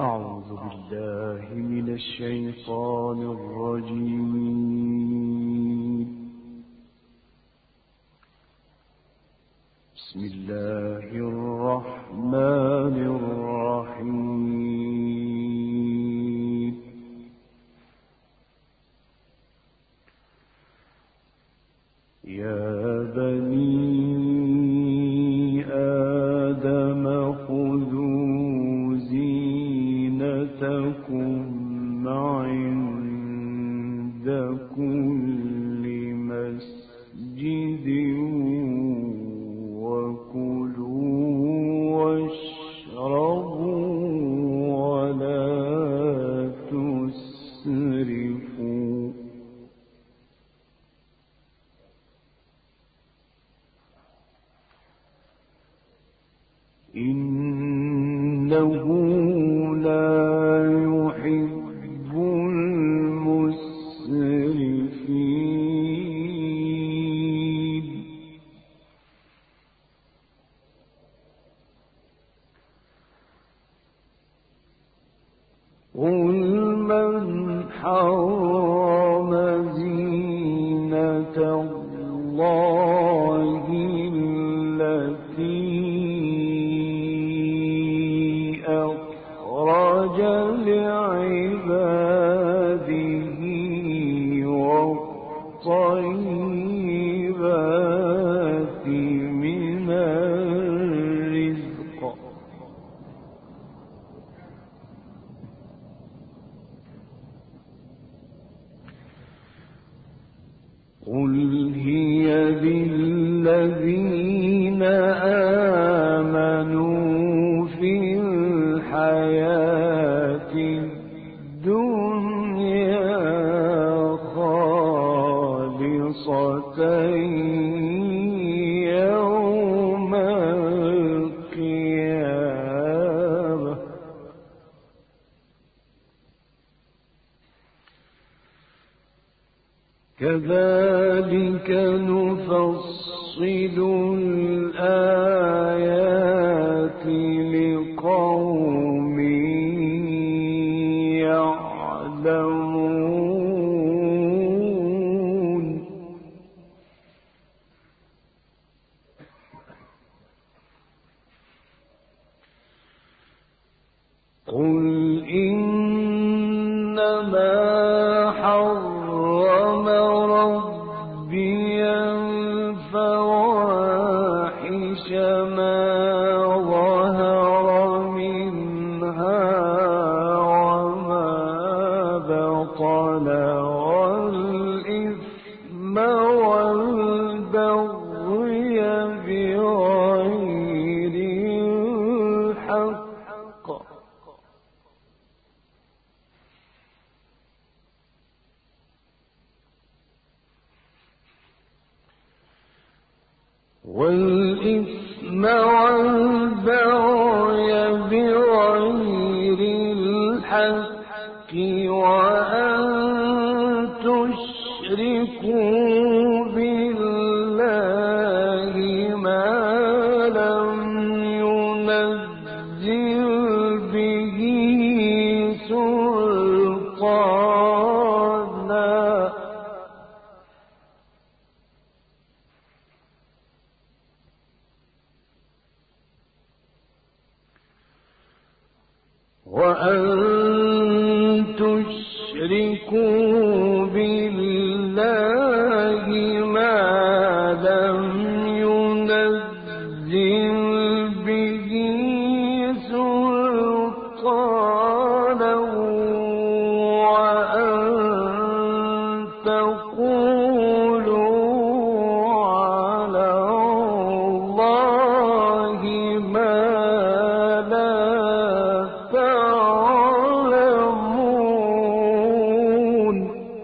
أعوذ بالله من الشيطان الرجيم. بسم الله الرحمن الرحيم. يا بني آدم خذوا زينتكم عند كل مسجد وكلوا واشربوا ولا تسرفوا إنه لا يحب المسرفين. قل من حرم زينة الله التي أخرج لعباده والطيبات من الرزق قل هي للذين آمنوا في الحياة الدنيا خالصة يوم القيامة كذلك نفصل الآيات لقوم يعلمون. قل إنما حرم ربي الفواحش ما ظهر منها وما بطن والإثم والبغي بغير الحق بغير الحق وأن تشركوا بالله ما لم ينزل به سلطانا وأن تشركوا بالله ما لم ينزل به سلطانا وأن تقولوا على الله ما لا تعلمون.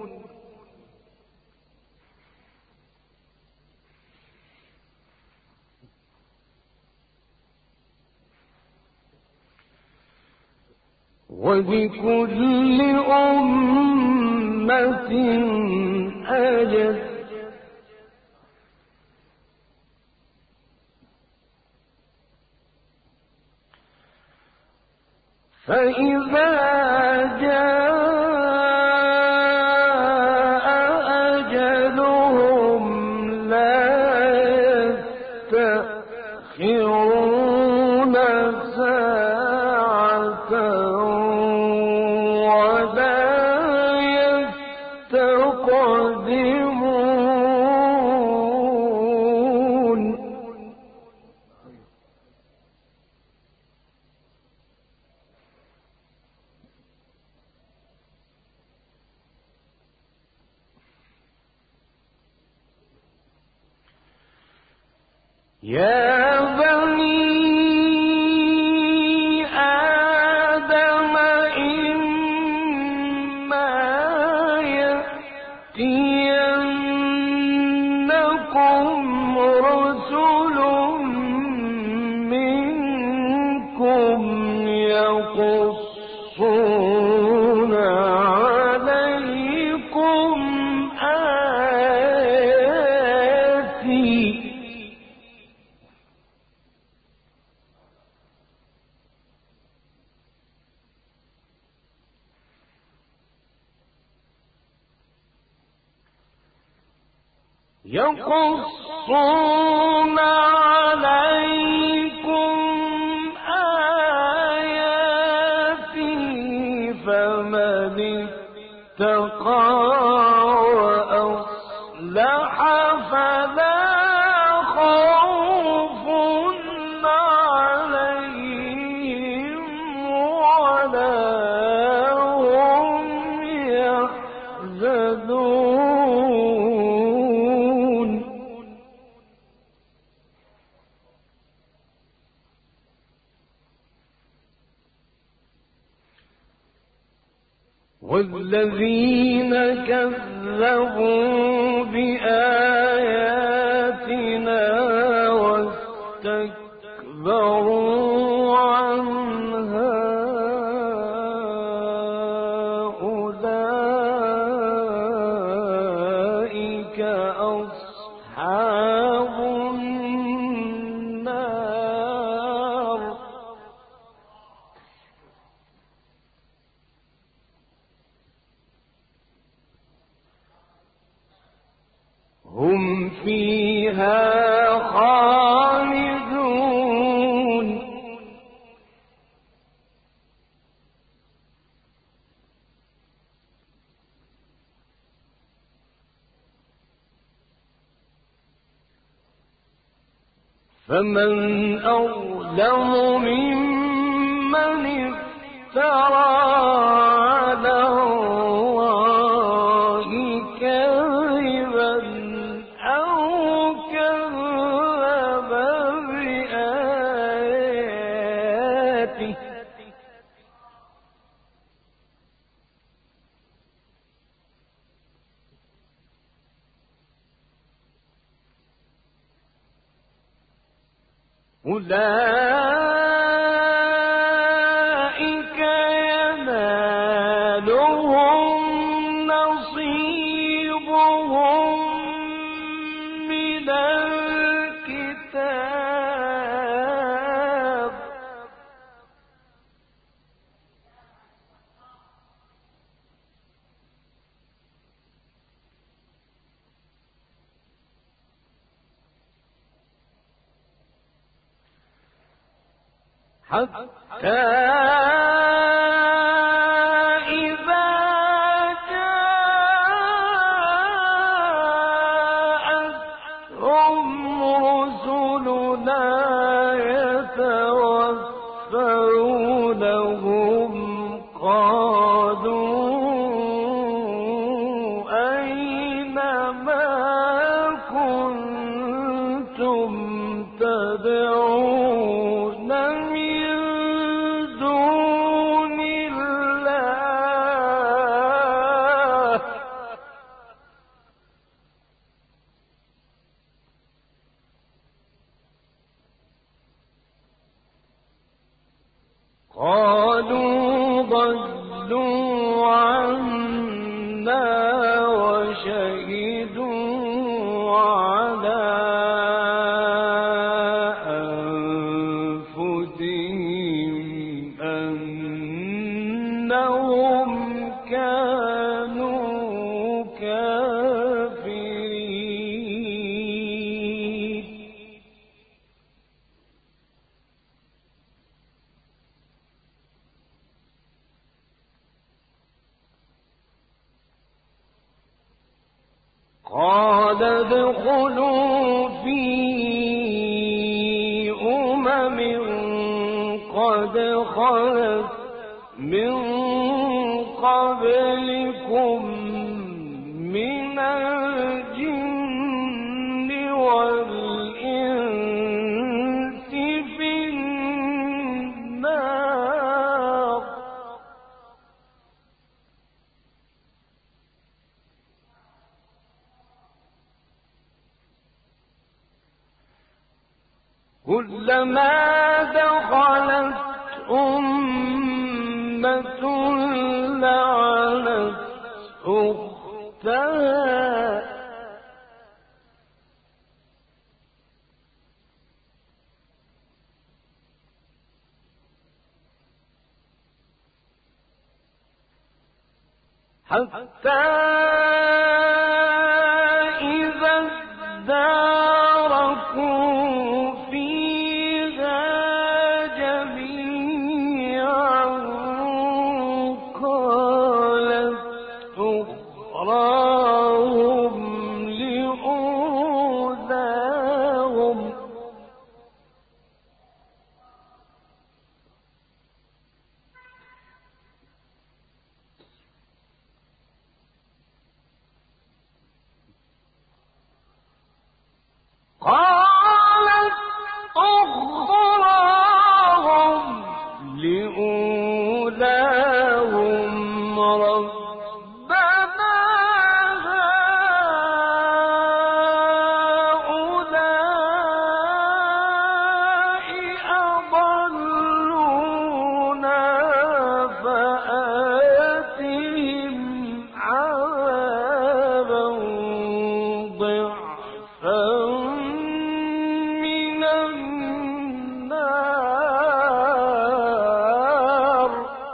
ولكل أمة أجل فإذا جاء أجلهم لا يستأخرون ساعة ولا يستقدمون. يا بني آدم إما يأتينكم رسل منكم يقصون عليكم آياتي يقصون عليكم آياتي فمن اتقى وأصلح فلا خوف عليهم ولا هم يحزنون. والذين كذبوا بآياتنا واستكبروا عنها أولئك أصحاب النار هم فيها خالدون. فمن أظلم ممن افترى على الله كذبا أو كذب بآياته أولئك ينالهم نصيبهم من الكتاب حتى إذا جاءتهم رسلنا يتوفونهم قالوا أين ما كنتم تدعون من دون الله قالوا ضلوا عنا وشهدوا على أنفسهم أنهم قال ادخلوا في قد خلت من قبلكم من الجن والإنس في النار كلما دخلت أمة لعنت أختها حتى إذا اداركوا فيها جميعا قالت أخراهم لأولاهم ربنا هؤلاء أضلونا فآتهم عذابا ضعفا من النار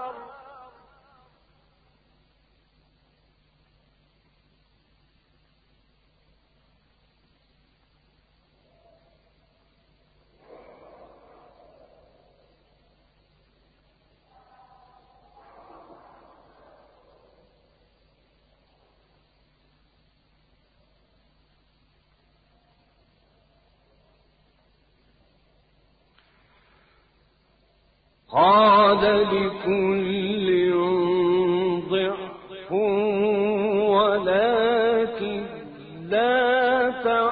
قال لكل ضعف ولكن لا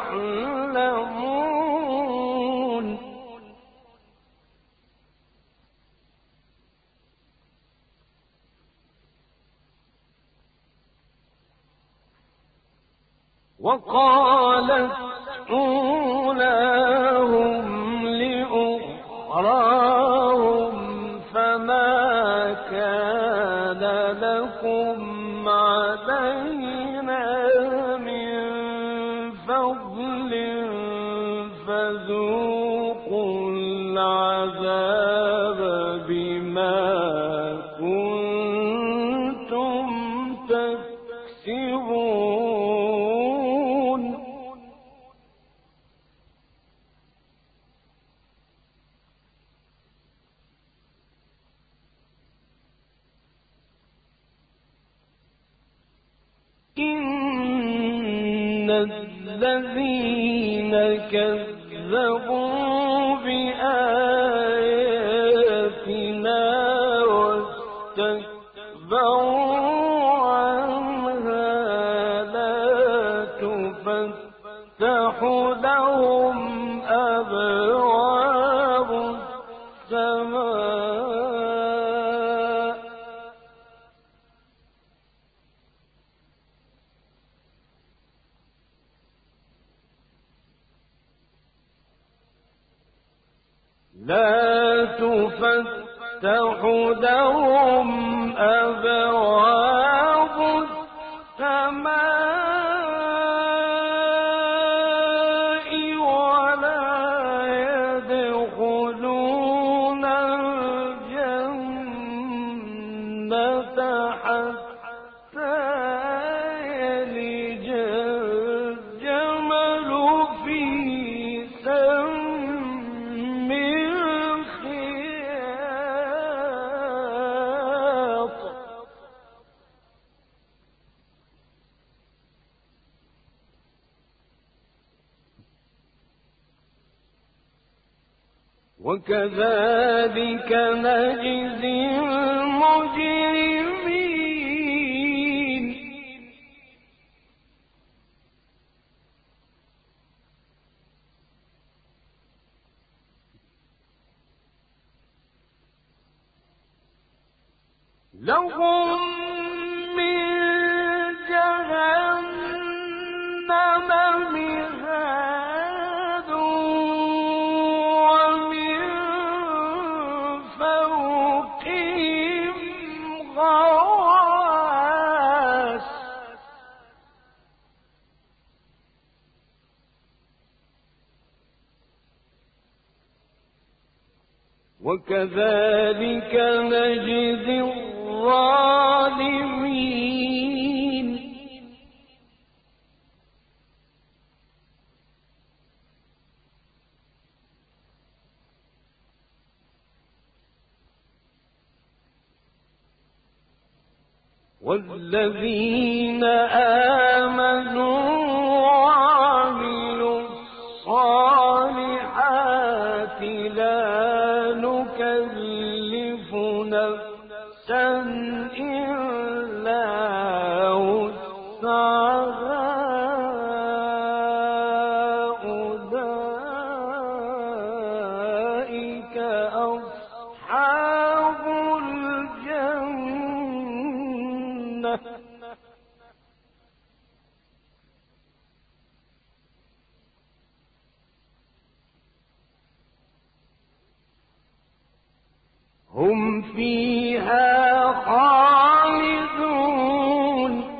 تعلمون وقالت أولاهم لأخراهم فما كان لكم علينا من فضل فذوقوا العذاب بما كنتم تكسبون إن الذين كذبوا بآياتنا واستكبروا عنها لا تفتح لهم أبواب السماء لا تفتح لهم أبواب السماء ولا يدخلون الجنة حتى يلج الجمل في سم الخياط وكذلك نجزي المجرمين. لهم من جهنم مهاد ومن فوقهم غواش وكذلك نجزي الظالمين. والذين آمنوا وعملوا الصالحات لا نكلف نفسا إلا وسعها أولئك أصحاب الجنة هم فيها خالدون.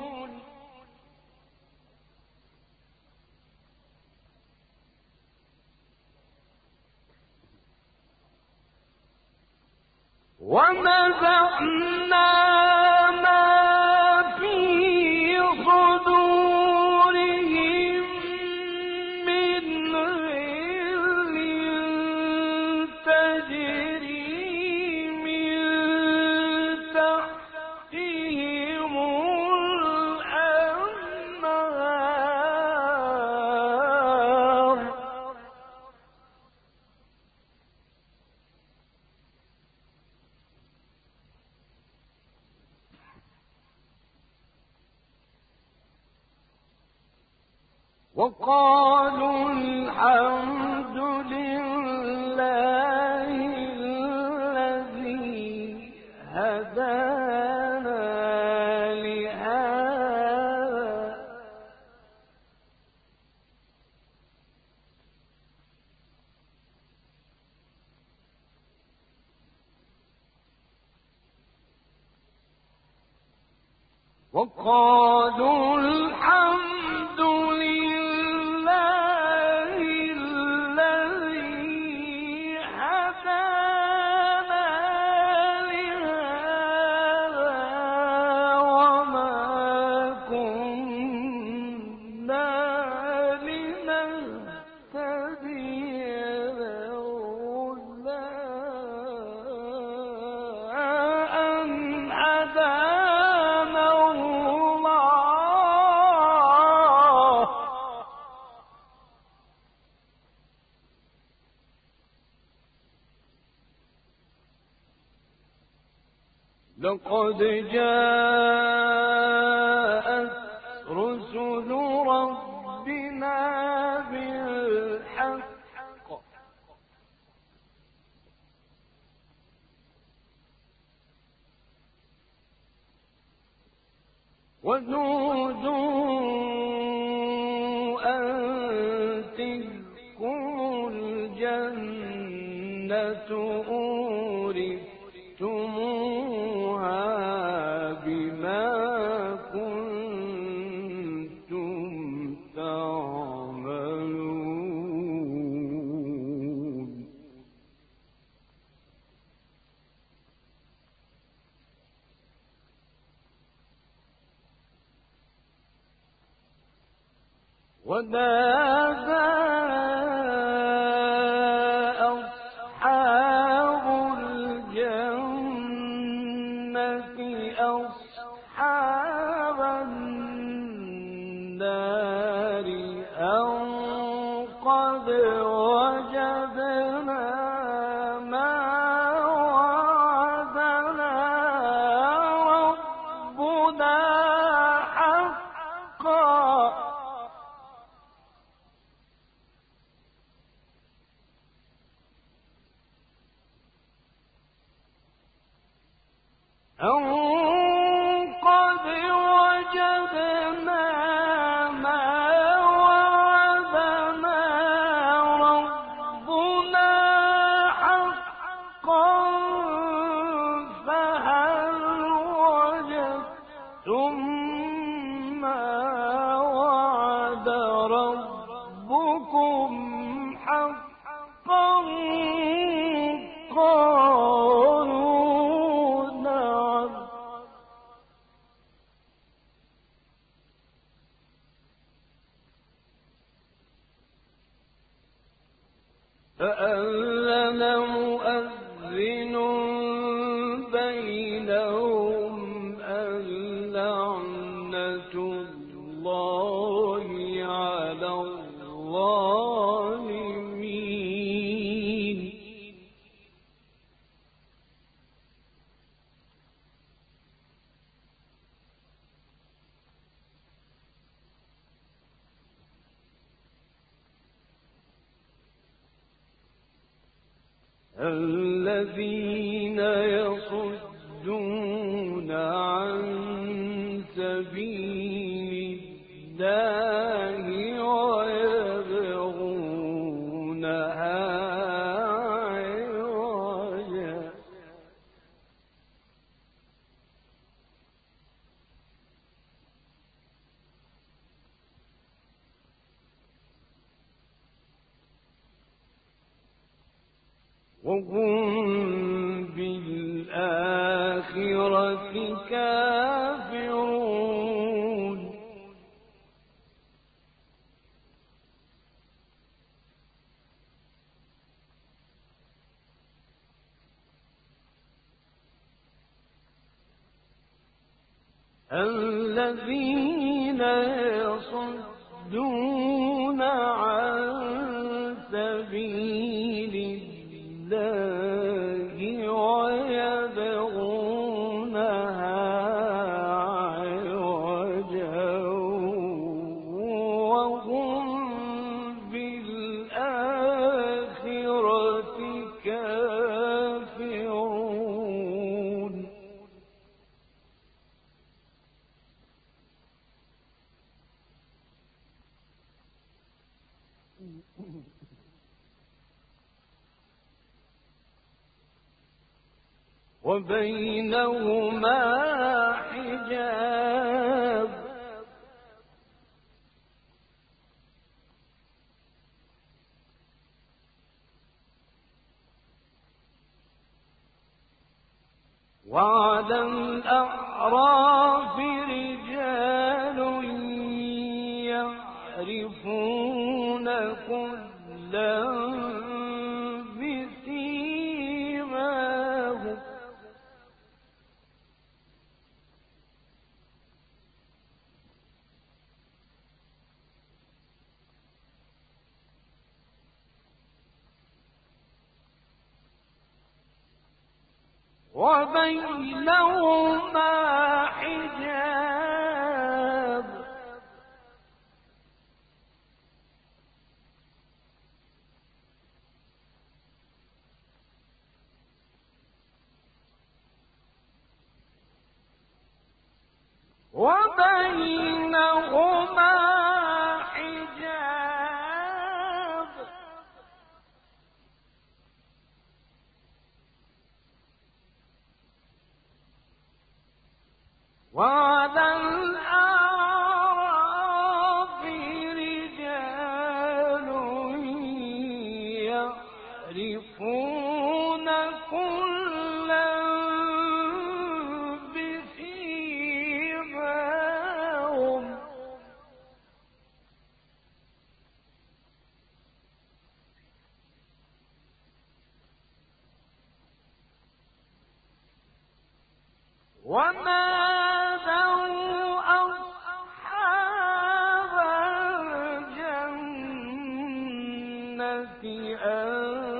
ونزعنا ما في صدورهم من غل تجري من تحتهم الأنهار وقالوا الحمد لله الذي هدانا لهذا وقالوا الحمد لله الذي هدانا لهذا وما كنا لنهتدي لولا أن هدانا الله. لقد جاءت رسل ربنا بالحق ونودوا أن تلكم الجنة أورثتموها بما كنتم تعملون. ونادى أصحاب الجنة أصحاب النار أن قد وجدنا أن قد وجدنا ما وعدنا ربنا حقا فهل وجدتم ما وعد ربكم حقا قالوا نعم فأذن مؤذن بينهم اللعنة الله على الظالمين الذين يصدون عن سبيل الله ويبغونها عوجا وهم بالآخرة كافرون الذين يصدون عن سبيل الله ويبغونها عوجا وهم بالآخرة كافرون وبينهما حجاب وعلى الأعراف رجال يعرفون كلا بسيماهم وبينهما حجاب وبينهما حجاب وعلى الأعراف رجال يعرفون كلا بسيماهم ونادوا أصحاب الجنة أن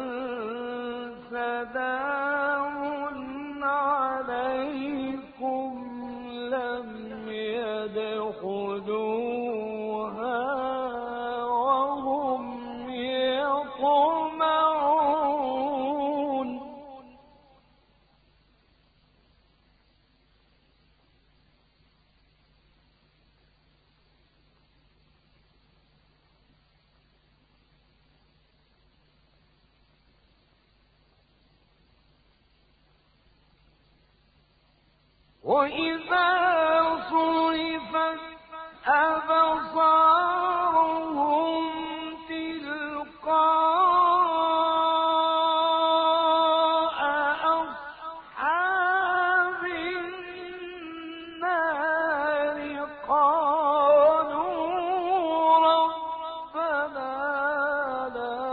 سلام عليكم لم يدخلوها وهم يطمعون وإذا صرفت أبصارهم تلقاء أصحاب النار قالوا ربنا لا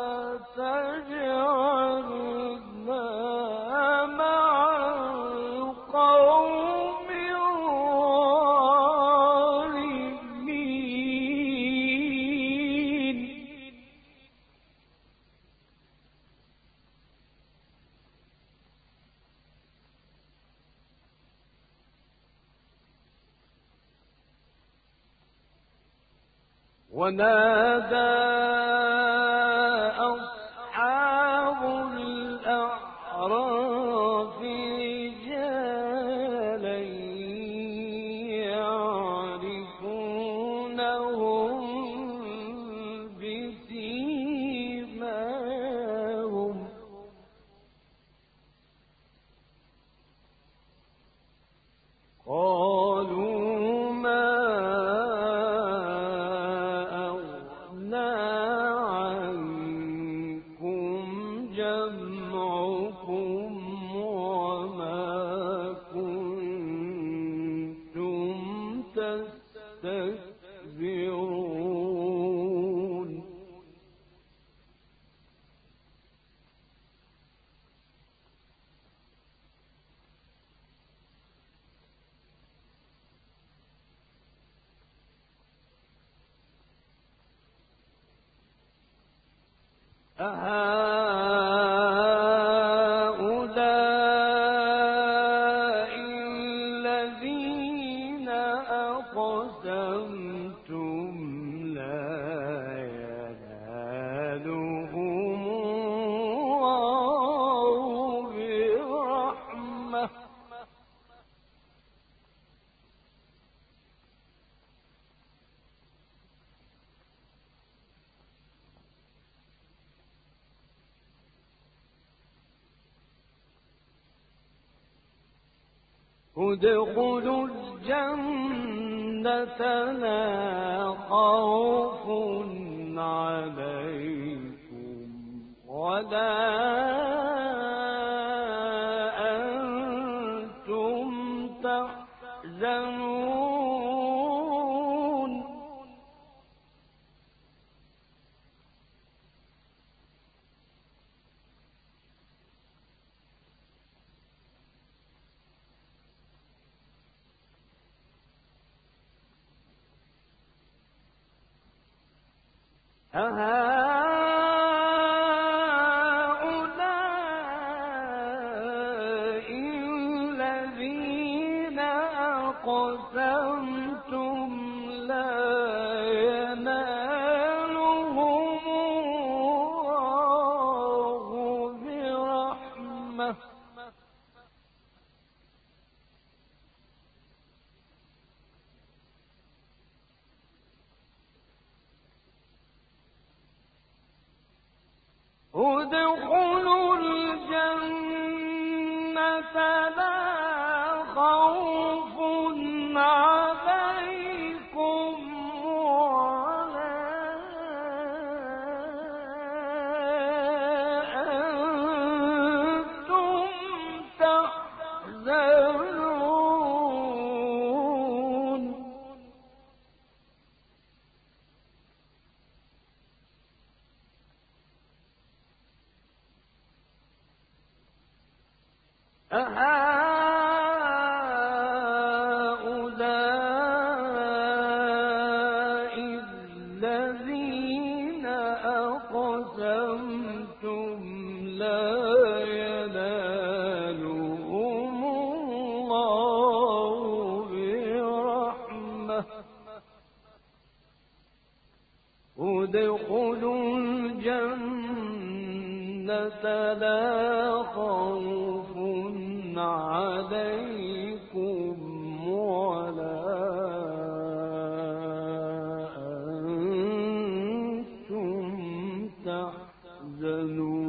تجعلنا مع القوم الظالمين. ونادى أصحاب الأعراف رجالا يعرفونهم بسيماهم قالوا ما أغنى عنكم جمعكم وما كنتم تستكبرون. أهؤلاء الذين أقسمتم لا ينالهم الله برحمة ادخلوا الجنة لا خوف عليكم ولا أنتم تحزنون. أهؤلاء الذين أقسمتم لا ينالهم الله برحمة ادخلوا الجنة لا خوف عليكم ولا أنتم تحزنون. أهؤلاء الذين أقسمتم لا ينالهم الله برحمة ادخلوا الجنة لا خوف عليكم ولا أنتم تحزنون.